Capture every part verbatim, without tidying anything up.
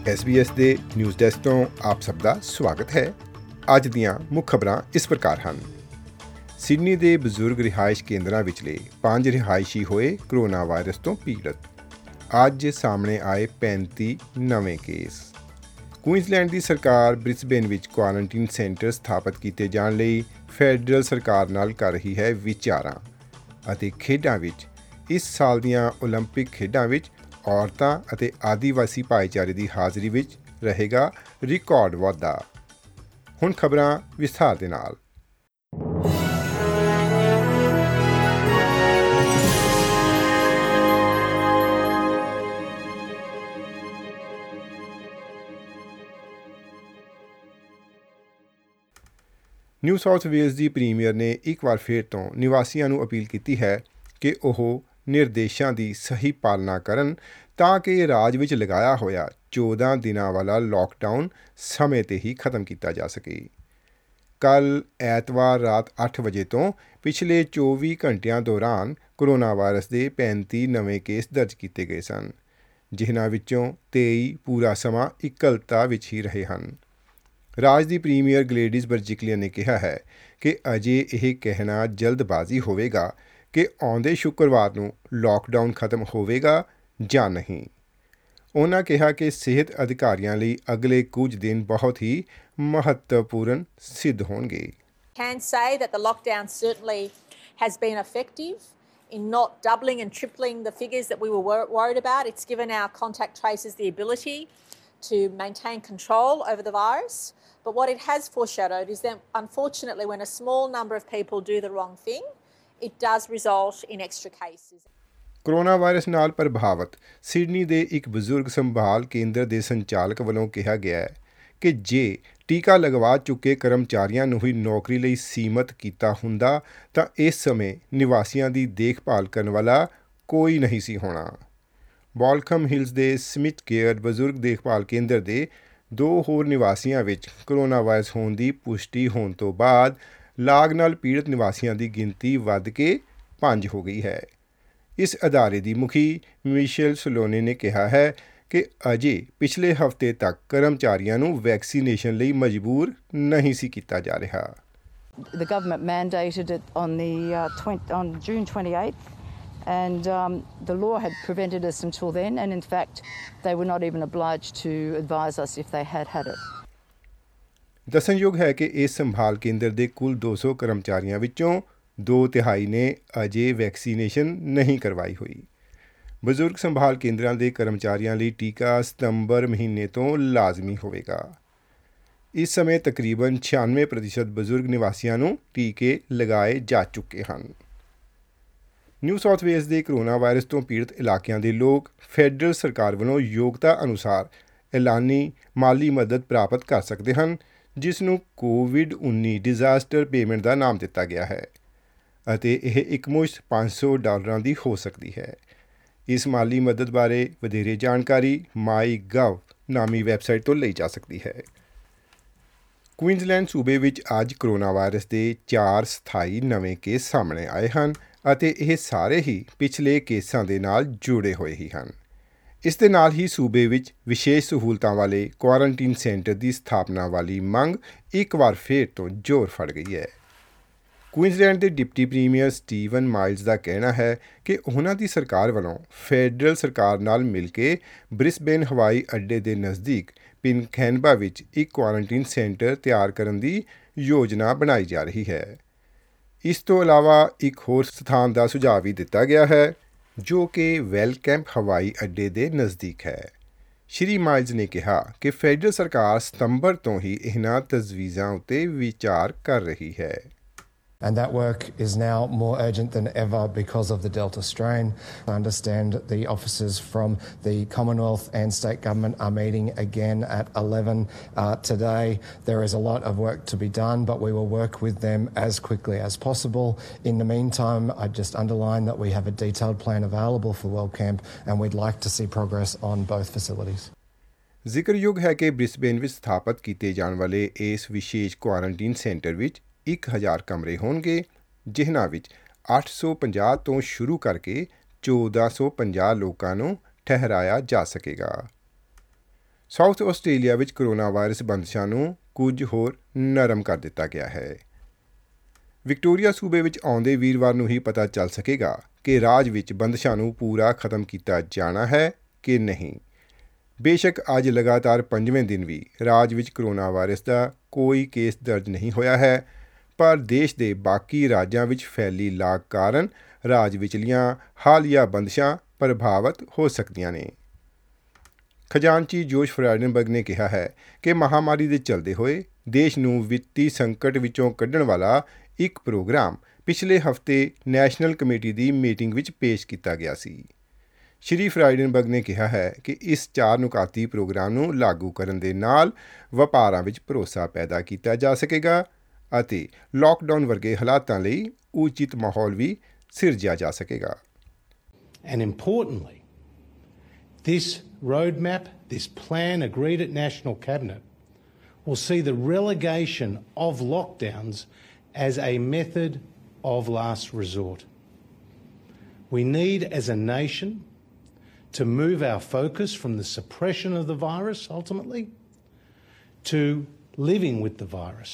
S B S ਦੇ news desk ਤੋਂ ਆਪ ਸਭ ਦਾ ਸਵਾਗਤ ਹੈ। ਅੱਜ ਦੀਆਂ ਮੁੱਖ ਖਬਰਾਂ ਇਸ ਪ੍ਰਕਾਰ ਹਨ। ਸਿਡਨੀ ਦੇ ਬਜ਼ੁਰਗ ਰਿਹਾਇਸ਼ ਕੇਂਦਰਾਂ ਵਿਚਲੇ ਪੰਜ ਰਿਹਾਇਸ਼ੀ ਹੋਏ ਕਰੋਨਾ ਵਾਇਰਸ ਤੋਂ ਪੀੜਤ। ਅੱਜ ਸਾਹਮਣੇ ਆਏ ਪੈਂਤੀ ਨਵੇਂ ਕੇਸ। ਕੁਈਨਜ਼ਲੈਂਡ ਦੀ ਸਰਕਾਰ ਬ੍ਰਿਸਬੇਨ ਵਿੱਚ ਕੁਆਰੰਟੀਨ ਸੈਂਟਰ ਸਥਾਪਿਤ ਕੀਤੇ ਜਾਣ ਲਈ ਫੈਡਰਲ ਸਰਕਾਰ ਨਾਲ ਕਰ ਰਹੀ ਹੈ ਵਿਚਾਰਾਂ। ਅਤੇ ਖੇਡਾਂ ਵਿੱਚ ਇਸ ਸਾਲ ਦੀਆਂ ਓਲੰਪਿਕ ਖੇਡਾਂ ਵਿੱਚ ਔਰਤਾਂ ਅਤੇ ਆਦੀਵਾਸੀ ਭਾਈਚਾਰੇ ਦੀ ਹਾਜ਼ਰੀ ਵਿੱਚ ਰਹੇਗਾ ਰਿਕਾਰਡ ਵਾਧਾ। ਹੁਣ ਖਬਰਾਂ ਵਿਸਥਾਰ ਦੇ ਨਾਲ। ਨਿਊ ਸਾਊਥ ਵੇਲਜ਼ ਦੀ ਪ੍ਰੀਮੀਅਰ ਨੇ ਇੱਕ ਵਾਰ ਫਿਰ ਤੋਂ ਨਿਵਾਸੀਆਂ ਨੂੰ ਅਪੀਲ ਕੀਤੀ ਹੈ ਕਿ ਉਹ ਨਿਰਦੇਸ਼ਾਂ ਦੀ ਸਹੀ ਪਾਲਣਾ ਕਰਨ ਤਾਂ ਕਿ ਰਾਜ ਵਿੱਚ ਲਗਾਇਆ ਹੋਇਆ ਚੌਦਾਂ ਦਿਨਾਂ ਵਾਲਾ ਲੋਕਡਾਊਨ ਸਮੇਂ 'ਤੇ ਹੀ ਖਤਮ ਕੀਤਾ ਜਾ ਸਕੇ। ਕੱਲ੍ਹ ਐਤਵਾਰ ਰਾਤ ਅੱਠ ਵਜੇ ਤੋਂ ਪਿਛਲੇ ਚੌਵੀ ਘੰਟਿਆਂ ਦੌਰਾਨ ਕਰੋਨਾ ਵਾਇਰਸ ਦੇ ਪੈਂਤੀ ਨਵੇਂ ਕੇਸ ਦਰਜ ਕੀਤੇ ਗਏ ਸਨ, ਜਿਨ੍ਹਾਂ ਵਿੱਚੋਂ ਤੇਈ ਪੂਰਾ ਸਮਾਂ ਇਕੱਲਤਾ ਵਿੱਚ ਹੀ ਰਹੇ ਹਨ। ਰਾਜ ਦੀ ਪ੍ਰੀਮੀਅਰ ਗਲੇਡੀਜ਼ ਬਰਜਿਕਲੀਅਨ ਨੇ ਕਿਹਾ ਹੈ ਕਿ ਅਜੇ ਇਹ ਕਹਿਣਾ ਜਲਦਬਾਜ਼ੀ ਹੋਵੇਗਾ ਕਿ ਆਉਂਦੇ ਸ਼ੁੱਕਰਵਾਰ ਨੂੰ ਲੋਕਡਾਊਨ ਖਤਮ ਹੋਵੇਗਾ ਜਾਂ ਨਹੀਂ। ਉਹਨਾਂ ਕਿਹਾ ਕਿ ਸਿਹਤ ਅਧਿਕਾਰੀਆਂ ਲਈ ਅਗਲੇ ਕੁਝ ਦਿਨ ਬਹੁਤ ਹੀ ਮਹੱਤਵਪੂਰਨ ਸਿੱਧ ਹੋਣਗੇ। Can say that the lockdown certainly has been effective in not doubling and tripling the figures that we were wor- worried about. It's given our contact tracers the ability to maintain control over the virus. But what it has foreshadowed is that, unfortunately, when a small number of people do the wrong thing, it does result in extra cases. Corona virus ਨਾਲ ਪ੍ਰਭਾਵਿਤ Sydney ਦੇ ਇੱਕ ਬਜ਼ੁਰਗ ਸੰਭਾਲ ਕੇਂਦਰ ਦੇ ਸੰਚਾਲਕ ਵੱਲੋਂ ਕਿਹਾ ਗਿਆ ਹੈ ਕਿ ਜੇ ਟੀਕਾ ਲਗਵਾ ਚੁੱਕੇ ਕਰਮਚਾਰੀਆਂ ਨੂੰ ਹੀ ਨੌਕਰੀ ਲਈ ਸੀਮਤ ਕੀਤਾ ਹੁੰਦਾ ਤਾਂ ਇਸ ਸਮੇਂ ਨਿਵਾਸੀਆਂ ਦੀ ਦੇਖਭਾਲ ਕਰਨ ਵਾਲਾ ਕੋਈ ਨਹੀਂ ਸੀ ਹੋਣਾ। ਬਾਲਕਮ ਹਿਲਸ ਦੇ ਸਮਿਥ ਕੇਅਰ ਬਜ਼ੁਰਗ ਦੇਖਭਾਲ ਕੇਂਦਰ ਦੇ ਦੋ ਹੋਰ ਨਿਵਾਸੀਆਂ ਵਿੱਚ ਕਰੋਨਾ ਵਾਇਰਸ ਹੋਣ ਦੀ ਪੁਸ਼ਟੀ ਹੋਣ ਤੋਂ ਬਾਅਦ ਲਾਗ ਨਾਲ ਪੀੜਤ ਨਿਵਾਸੀਆਂ ਦੀ ਗਿਣਤੀ ਵੱਧ ਕੇ ਪੰਜ ਹੋ ਗਈ ਹੈ। ਇਸ ਅਦਾਰੇ ਦੀ ਮੁਖੀ ਮਿਸ਼ੇਲ ਸਲੋਨੇ ਨੇ ਕਿਹਾ ਹੈ ਕਿ ਅਜੇ ਪਿਛਲੇ ਹਫ਼ਤੇ ਤੱਕ ਕਰਮਚਾਰੀਆਂ ਨੂੰ ਵੈਕਸੀਨੇਸ਼ਨ ਲਈ ਮਜਬੂਰ ਨਹੀਂ ਸੀ ਕੀਤਾ ਜਾ ਰਿਹਾ। The government mandated it on the uh, twenty, on June twenty-eighth, and um, the law had prevented us until then, and in fact they were not even obliged to advise us if they had had it. ਦੱਸਣਯੋਗ ਹੈ ਕਿ ਇਸ ਸੰਭਾਲ ਕੇਂਦਰ ਦੇ ਕੁੱਲ ਦੋ ਸੌ ਕਰਮਚਾਰੀਆਂ ਵਿੱਚੋਂ ਦੋ ਤਿਹਾਈ ਨੇ ਅਜੇ ਵੈਕਸੀਨੇਸ਼ਨ ਨਹੀਂ ਕਰਵਾਈ ਹੋਈ। ਬਜ਼ੁਰਗ ਸੰਭਾਲ ਕੇਂਦਰਾਂ ਦੇ ਕਰਮਚਾਰੀਆਂ ਲਈ ਟੀਕਾ ਸਤੰਬਰ ਮਹੀਨੇ ਤੋਂ ਲਾਜ਼ਮੀ ਹੋਵੇਗਾ। ਇਸ ਸਮੇਂ ਤਕਰੀਬਨ ਛਿਆਨਵੇਂ ਪ੍ਰਤੀਸ਼ਤ ਬਜ਼ੁਰਗ ਨਿਵਾਸੀਆਂ ਨੂੰ ਟੀਕੇ ਲਗਾਏ ਜਾ ਚੁੱਕੇ ਹਨ। ਨਿਊ ਸਾਊਥ ਵੇਲਜ਼ ਦੇ ਕਰੋਨਾ ਵਾਇਰਸ ਤੋਂ ਪੀੜਤ ਇਲਾਕਿਆਂ ਦੇ ਲੋਕ ਫੈਡਰਲ ਸਰਕਾਰ ਵੱਲੋਂ ਯੋਗਤਾ ਅਨੁਸਾਰ ਐਲਾਨੀ ਮਾਲੀ ਮਦਦ ਪ੍ਰਾਪਤ ਕਰ ਸਕਦੇ ਹਨ, ਜਿਸ ਨੂੰ ਕੋਵਿਡ ਉੱਨੀ ਡਿਜ਼ਾਸਟਰ ਪੇਮੈਂਟ ਦਾ ਨਾਮ ਦਿੱਤਾ ਗਿਆ ਹੈ ਅਤੇ ਇਹ ਇੱਕਮੁਸ਼ਤ ਪੰਜ ਸੌ ਡਾਲਰਾਂ ਦੀ ਹੋ ਸਕਦੀ ਹੈ। ਇਸ ਮਾਲੀ ਮਦਦ ਬਾਰੇ ਵਧੇਰੇ ਜਾਣਕਾਰੀ ਮਾਈ ਗਵ ਨਾਮੀ ਵੈਬਸਾਈਟ ਤੋਂ ਲਈ ਜਾ ਸਕਦੀ ਹੈ। ਕੁਈਨਜ਼ਲੈਂਡ ਸੂਬੇ ਵਿੱਚ ਅੱਜ ਕਰੋਨਾ ਵਾਇਰਸ ਦੇ ਚਾਰ ਸਥਾਈ ਨਵੇਂ ਕੇਸ ਸਾਹਮਣੇ ਆਏ ਹਨ ਅਤੇ ਇਹ ਸਾਰੇ ਹੀ ਪਿਛਲੇ ਕੇਸਾਂ ਦੇ ਨਾਲ ਜੁੜੇ ਹੋਏ ਹੀ ਹਨ। ਇਸ ਦੇ ਨਾਲ ਹੀ ਸੂਬੇ ਵਿੱਚ ਵਿਸ਼ੇਸ਼ ਸਹੂਲਤਾਂ ਵਾਲੇ ਕੁਆਰੰਟੀਨ ਸੈਂਟਰ ਦੀ ਸਥਾਪਨਾ ਵਾਲੀ ਮੰਗ ਇੱਕ ਵਾਰ ਫਿਰ ਤੋਂ ਜ਼ੋਰ ਫੜ ਗਈ ਹੈ। ਕੁਈਨਜ਼ਲੈਂਡ ਦੇ ਡਿਪਟੀ ਪ੍ਰੀਮੀਅਰ ਸਟੀਵਨ ਮਾਈਲਜ਼ ਦਾ ਕਹਿਣਾ ਹੈ ਕਿ ਉਹਨਾਂ ਦੀ ਸਰਕਾਰ ਵੱਲੋਂ ਫੈਡਰਲ ਸਰਕਾਰ ਨਾਲ ਮਿਲ ਕੇ ਬ੍ਰਿਸਬੇਨ ਹਵਾਈ ਅੱਡੇ ਦੇ ਨਜ਼ਦੀਕ ਪਿਨਕੈਨਬਾ ਵਿੱਚ ਇੱਕ ਕੁਆਰੰਟੀਨ ਸੈਂਟਰ ਤਿਆਰ ਕਰਨ ਦੀ ਯੋਜਨਾ ਬਣਾਈ ਜਾ ਰਹੀ ਹੈ। ਇਸ ਤੋਂ ਇਲਾਵਾ ਇੱਕ ਹੋਰ ਸਥਾਨ ਦਾ ਸੁਝਾਅ ਵੀ ਦਿੱਤਾ ਗਿਆ ਹੈ ਜੋ ਕਿ ਵੈਲਕੈਂਪ ਹਵਾਈ ਅੱਡੇ ਦੇ ਨਜ਼ਦੀਕ ਹੈ। ਸ਼੍ਰੀ ਮਾਈਲਜ਼ ਨੇ ਕਿਹਾ ਕਿ ਫੈਡਰਲ ਸਰਕਾਰ ਸਤੰਬਰ ਤੋਂ ਹੀ ਇਹਨਾਂ ਤਜਵੀਜ਼ਾਂ ਉੱਤੇ ਵਿਚਾਰ ਕਰ ਰਹੀ ਹੈ। And that work is now more urgent than ever because of the Delta strain. I understand the officers from the Commonwealth and state government are meeting again at eleven uh, today. There is a lot of work to be done, but we will work with them as quickly as possible. In the meantime, I'd just underline that we have a detailed plan available for WellCamp and we'd like to see progress on both facilities. ਜ਼ਿਕਰਯੋਗ ਹੈ ਕਿ Brisbane ਵਿੱਚ ਸਥਾਪਿਤ ਕੀਤੇ ਜਾਣ ਵਾਲੇ ਇਸ ਵਿਸ਼ੇਸ਼ ਕੁਆਰੰਟੀਨ ਸੈਂਟਰ ਵਿੱਚ ਇੱਕ ਹਜ਼ਾਰ ਕਮਰੇ ਹੋਣਗੇ, ਜਿਨ੍ਹਾਂ ਵਿੱਚ ਅੱਠ ਸੌ ਪੰਜਾਹ ਤੋਂ ਸ਼ੁਰੂ ਕਰਕੇ ਚੌਦਾਂ ਸੌ ਪੰਜਾਹ ਲੋਕਾਂ ਨੂੰ ਠਹਿਰਾਇਆ ਜਾ ਸਕੇਗਾ। ਸਾਊਥ ਆਸਟ੍ਰੇਲੀਆ ਵਿੱਚ ਕਰੋਨਾ ਵਾਇਰਸ ਬੰਦਸ਼ਾਂ ਨੂੰ ਕੁਝ ਹੋਰ ਨਰਮ ਕਰ ਦਿੱਤਾ ਗਿਆ ਹੈ। ਵਿਕਟੋਰੀਆ ਸੂਬੇ ਵਿੱਚ ਆਉਂਦੇ ਵੀਰਵਾਰ ਨੂੰ ਹੀ ਪਤਾ ਚੱਲ ਸਕੇਗਾ ਕਿ ਰਾਜ ਵਿੱਚ ਬੰਦਸ਼ਾਂ ਨੂੰ ਪੂਰਾ ਖਤਮ ਕੀਤਾ ਜਾਣਾ ਹੈ ਕਿ ਨਹੀਂ। ਬੇਸ਼ੱਕ ਅੱਜ ਲਗਾਤਾਰ ਪੰਜਵੇਂ ਦਿਨ ਵੀ ਰਾਜ ਵਿੱਚ ਕਰੋਨਾ ਵਾਇਰਸ ਦਾ ਕੋਈ ਕੇਸ ਦਰਜ ਨਹੀਂ ਹੋਇਆ ਹੈ, ਪਰ ਦੇਸ਼ ਦੇ ਬਾਕੀ ਰਾਜਾਂ ਵਿੱਚ ਫੈਲੀ ਲਾਗ ਕਾਰਨ ਰਾਜ ਵਿਚਲੀਆਂ ਹਾਲੀਆ ਬੰਦਸ਼ਾਂ ਪ੍ਰਭਾਵਿਤ ਹੋ ਸਕਦੀਆਂ ਨੇ। ਖਜ਼ਾਨਚੀ ਜੋਸ਼ ਫਰਾਈਡਨਬਰਗ ਨੇ ਕਿਹਾ ਹੈ ਕਿ ਮਹਾਮਾਰੀ ਦੇ ਚੱਲਦੇ ਹੋਏ ਦੇਸ਼ ਨੂੰ ਵਿੱਤੀ ਸੰਕਟ ਵਿੱਚੋਂ ਕੱਢਣ ਵਾਲਾ ਇੱਕ ਪ੍ਰੋਗਰਾਮ ਪਿਛਲੇ ਹਫ਼ਤੇ ਨੈਸ਼ਨਲ ਕਮੇਟੀ ਦੀ ਮੀਟਿੰਗ ਵਿੱਚ ਪੇਸ਼ ਕੀਤਾ ਗਿਆ ਸੀ। ਸ਼੍ਰੀ ਫਰਾਈਡਨਬਰਗ ਨੇ ਕਿਹਾ ਹੈ ਕਿ ਇਸ ਚਾਰ ਨੁਕਾਤੀ ਪ੍ਰੋਗਰਾਮ ਨੂੰ ਲਾਗੂ ਕਰਨ ਦੇ ਨਾਲ ਵਪਾਰਾਂ ਵਿੱਚ ਭਰੋਸਾ ਪੈਦਾ ਕੀਤਾ ਜਾ ਸਕੇਗਾ ਅਤੇ ਲਾਕਡਾਊਨ ਵਰਗੇ ਹਾਲਾਤਾਂ ਲਈ ਉਚਿਤ ਮਾਹੌਲ ਵੀ ਸਿਰਜਿਆ ਜਾ ਸਕੇਗਾ। And importantly, this roadmap, this plan agreed at National Cabinet will see the relegation of lockdowns as a method of last resort. We need as a nation to move our focus from the suppression of the virus ultimately to living with the virus.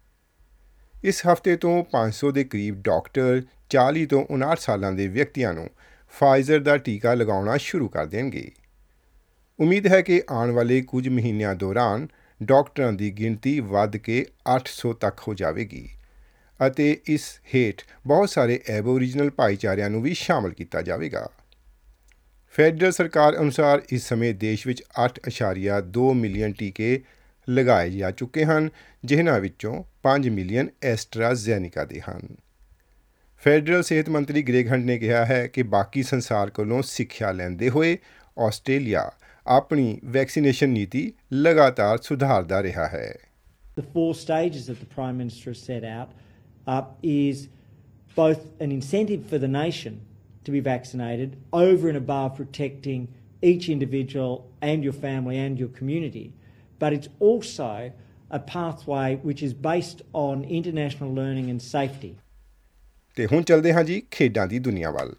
ਇਸ ਹਫ਼ਤੇ ਤੋਂ ਪੰਜ ਸੌ ਦੇ ਕਰੀਬ doctor ਚਾਲੀ ਤੋਂ ਉਨਾਹਠ ਸਾਲਾਂ ਦੇ ਵਿਅਕਤੀਆਂ ਨੂੰ ਫਾਈਜ਼ਰ ਦਾ ਟੀਕਾ ਲਗਾਉਣਾ ਸ਼ੁਰੂ ਕਰ ਦੇਣਗੇ। ਉਮੀਦ ਹੈ ਕਿ ਆਉਣ ਵਾਲੇ ਕੁਝ ਮਹੀਨਿਆਂ ਦੌਰਾਨ ਡਾਕਟਰਾਂ ਦੀ ਗਿਣਤੀ ਵੱਧ ਕੇ ਅੱਠ ਸੌ ਤੱਕ ਹੋ ਜਾਵੇਗੀ ਅਤੇ ਇਸ ਹੇਠ ਬਹੁਤ ਸਾਰੇ ਐਬੋਰੀਜਨਲ ਭਾਈਚਾਰਿਆਂ ਨੂੰ ਵੀ ਸ਼ਾਮਲ ਕੀਤਾ ਜਾਵੇਗਾ। ਫੈਡਰਲ ਸਰਕਾਰ ਅਨੁਸਾਰ ਇਸ ਸਮੇਂ ਦੇਸ਼ ਵਿੱਚ ਅੱਠ ਅਸ਼ਾਰੀਆ ਦੋ ਮਿਲੀਅਨ ਟੀਕੇ ਲਗਾਏ ਜਾ ਚੁੱਕੇ ਹਨ, ਜਿਨ੍ਹਾਂ ਵਿੱਚੋਂ ਪੰਜ ਮਿਲੀਅਨ ਐਸਟਰਾਜ਼ੈਨਿਕਾ ਦੇ ਹਨ। ਫੈਡਰਲ ਸਿਹਤ ਮੰਤਰੀ ਗ੍ਰੇਗ ਹੰਟ ਨੇ ਕਿਹਾ ਹੈ ਕਿ ਬਾਕੀ ਸੰਸਾਰ ਕੋਲੋਂ ਸਿੱਖਿਆ ਲੈਂਦੇ ਹੋਏ ਆਸਟ੍ਰੇਲੀਆ ਆਪਣੀ ਵੈਕਸੀਨੇਸ਼ਨ ਨੀਤੀ ਲਗਾਤਾਰ ਸੁਧਾਰਦਾ ਰਿਹਾ ਹੈ। The four stages that the Prime Minister has set out uh, is both an incentive for the nation to be vaccinated over and above protecting each individual and your family and your community, but it's also a pathway which is based on international learning and safety. ਤੇ ਹੁਣ ਚੱਲਦੇ ਹਾਂ ਜੀ ਖੇਡਾਂ ਦੀ ਦੁਨੀਆ ਵੱਲ।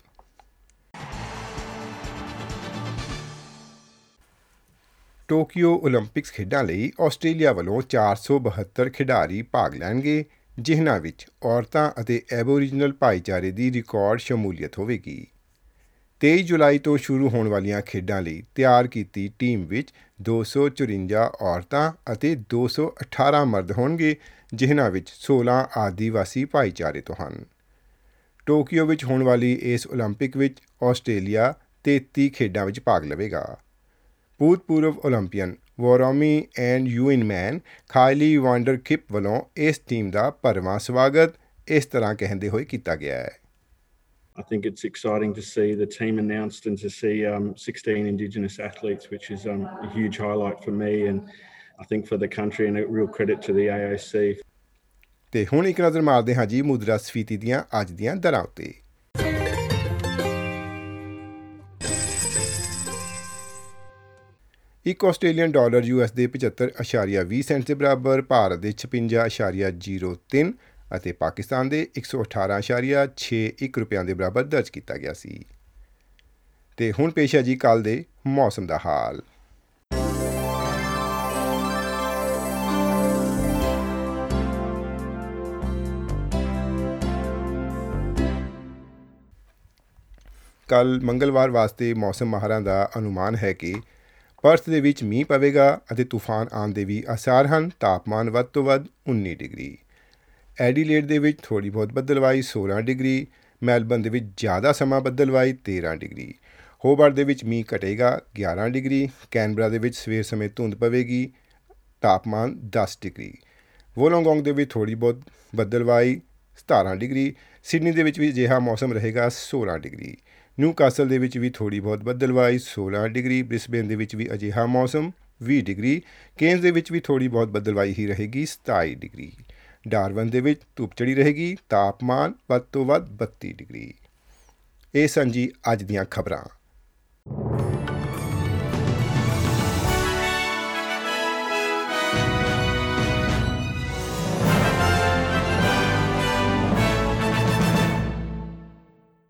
Tokyo Olympics ਖੇਡਾਂ ਲਈ ਆਸਟ੍ਰੇਲੀਆ ਵੱਲੋਂ ਚਾਰ ਸੌ ਬਹੱਤਰ ਖਿਡਾਰੀ ਭਾਗ ਲੈਣਗੇ, ਜਿਨ੍ਹਾਂ ਵਿੱਚ ਔਰਤਾਂ ਅਤੇ ਐਬੋਰੀਜਨਲ ਭਾਈਚਾਰੇ ਦੀ ਰਿਕਾਰਡ ਸ਼ਮੂਲੀਅਤ ਹੋਵੇਗੀ। ਤੇਈ ਜੁਲਾਈ ਤੋਂ ਸ਼ੁਰੂ ਹੋਣ ਵਾਲੀਆਂ ਖੇਡਾਂ ਲਈ ਤਿਆਰ ਕੀਤੀ ਟੀਮ ਵਿੱਚ ਦੋ ਸੌ ਚੁਰੰਜਾ ਔਰਤਾਂ ਅਤੇ ਦੋ ਸੌ ਅਠਾਰਾਂ ਮਰਦ ਹੋਣਗੇ, ਜਿਨ੍ਹਾਂ ਵਿੱਚ ਸੋਲਾਂ ਆਦੀਵਾਸੀ ਭਾਈਚਾਰੇ ਤੋਂ ਹਨ। ਟੋਕੀਓ ਵਿੱਚ ਹੋਣ ਵਾਲੀ ਇਸ ਓਲੰਪਿਕ ਵਿੱਚ ਆਸਟ੍ਰੇਲੀਆ ਤੇਤੀ ਖੇਡਾਂ ਵਿੱਚ ਭਾਗ ਲਵੇਗਾ। ਭੂਤਪੂਰਵ ਓਲੰਪੀਅਨ ਵੋਰੋਮੀ ਐਂਡ ਯੂਇਨਮੈਨ ਖਾਇਲੀ ਵਾਂਡਰ ਕਿਪ ਵੱਲੋਂ ਇਸ ਟੀਮ ਦਾ ਭਰਵਾਂ ਸਵਾਗਤ ਇਸ ਤਰ੍ਹਾਂ ਕਹਿੰਦੇ ਹੋਏ ਕੀਤਾ ਗਿਆ ਹੈ। I think it's exciting to see the team announced and to see um, sixteen Indigenous athletes, which is um, a huge highlight for me and I think for the country and a real credit to the A A C. ਤੇ ਹੁਣ ਇੱਕ ਨਜ਼ਰ ਮਾਰਦੇ ਹਾਂ ਜੀ ਮੁਦਰਾ ਸਫੀਤੀ ਦੀਆਂ ਅੱਜ ਦੀਆਂ ਦਰਾਂ ਉੱਤੇ। ਇੱਕ ਆਸਟ੍ਰੇਲੀਅਨ ਡਾਲਰ ਯੂ ਐਸ ਦੇ ਪਝੱਤਰ ਅਸ਼ਾਰੀਆ ਵੀਹ ਸੈਂਟ ਦੇ ਬਰਾਬਰ, ਭਾਰਤ ਦੇ ਛਪੰਜਾ ਅਸ਼ਾਰੀਆ ਜ਼ੀਰੋ ਤਿੰਨ ਅਤੇ ਪਾਕਿਸਤਾਨ ਦੇ ਇੱਕ ਸੌ ਅਠਾਰਾਂ ਅਸ਼ਾਰੀਆ ਛੇ ਇੱਕ ਰੁਪਇਆਂ ਦੇ ਬਰਾਬਰ ਦਰਜ ਕੀਤਾ ਗਿਆ ਸੀ। ਤੇ ਹੁਣ ਪੇਸ਼ ਹੈ ਜੀ ਕੱਲ੍ਹ ਦੇ ਮੌਸਮ ਦਾ ਹਾਲ। ਕੱਲ੍ਹ ਮੰਗਲਵਾਰ ਵਾਸਤੇ ਮੌਸਮ ਮਾਹਰਾਂ ਦਾ ਅਨੁਮਾਨ ਹੈ ਕਿ ਪਰਥ ਦੇ ਵਿੱਚ ਮੀਂਹ ਪਵੇਗਾ ਅਤੇ ਤੂਫਾਨ ਆਉਣ ਦੇ ਵੀ ਆਸਾਰ ਹਨ। ਤਾਪਮਾਨ ਵੱਧ ਤੋਂ ਵੱਧ ਉੱਨੀ ਡਿਗਰੀ। ਐਡੀਲੇਡ ਦੇ ਵਿੱਚ ਥੋੜ੍ਹੀ ਬਹੁਤ ਬੱਦਲਵਾਈ ਸੋਲਾਂ ਡਿਗਰੀ। ਮੈਲਬਰਨ ਦੇ ਵਿੱਚ ਜ਼ਿਆਦਾ ਸਮਾਂ ਬੱਦਲਵਾਈ ਤੇਰਾਂ ਡਿਗਰੀ। ਹੋਬਾਰਟ ਦੇ ਵਿੱਚ ਮੀਂਹ ਘਟੇਗਾ ਗਿਆਰਾਂ ਡਿਗਰੀ। ਕੈਨਬਰਾ ਦੇ ਵਿੱਚ ਸਵੇਰ ਸਮੇਂ ਧੁੰਦ ਪਵੇਗੀ। ਤਾਪਮਾਨ ਦਸ ਡਿਗਰੀ। ਵੋਲੋਂਗੋਂਗ ਦੇ ਵਿੱਚ ਥੋੜ੍ਹੀ ਬਹੁਤ ਬੱਦਲਵਾਈ ਸਤਾਰਾਂ ਡਿਗਰੀ। ਸਿਡਨੀ ਦੇ ਵਿੱਚ ਵੀ ਅਜਿਹਾ ਮੌਸਮ ਰਹੇਗਾ ਸੋਲਾਂ ਡਿਗਰੀ। ਨਿਊਕਾਸਲ ਦੇ ਵਿੱਚ ਵੀ ਥੋੜ੍ਹੀ ਬਹੁਤ ਬੱਦਲਵਾਈ ਸੋਲਾਂ ਡਿਗਰੀ। ਬ੍ਰਿਸਬੇਨ ਦੇ ਵਿੱਚ ਵੀ ਅਜਿਹਾ ਮੌਸਮ ਵੀਹ ਡਿਗਰੀ। ਕੇਨਜ਼ ਦੇ ਵਿੱਚ ਵੀ ਥੋੜ੍ਹੀ ਬਹੁਤ ਬੱਦਲਵਾਈ ਹੀ ਰਹੇਗੀ ਸਤਾਈ ਡਿਗਰੀ। ਡਾਰਵਨ ਦੇ ਵਿੱਚ ਧੁੱਪ ਚੜੀ ਰਹੇਗੀ। ਤਾਪਮਾਨ ਵੱਧ ਤੋਂ ਵੱਧ ਬੱਤੀ ਡਿਗਰੀ। ਇਹ ਸਨ ਜੀ ਅੱਜ ਦੀਆਂ ਖਬਰਾਂ।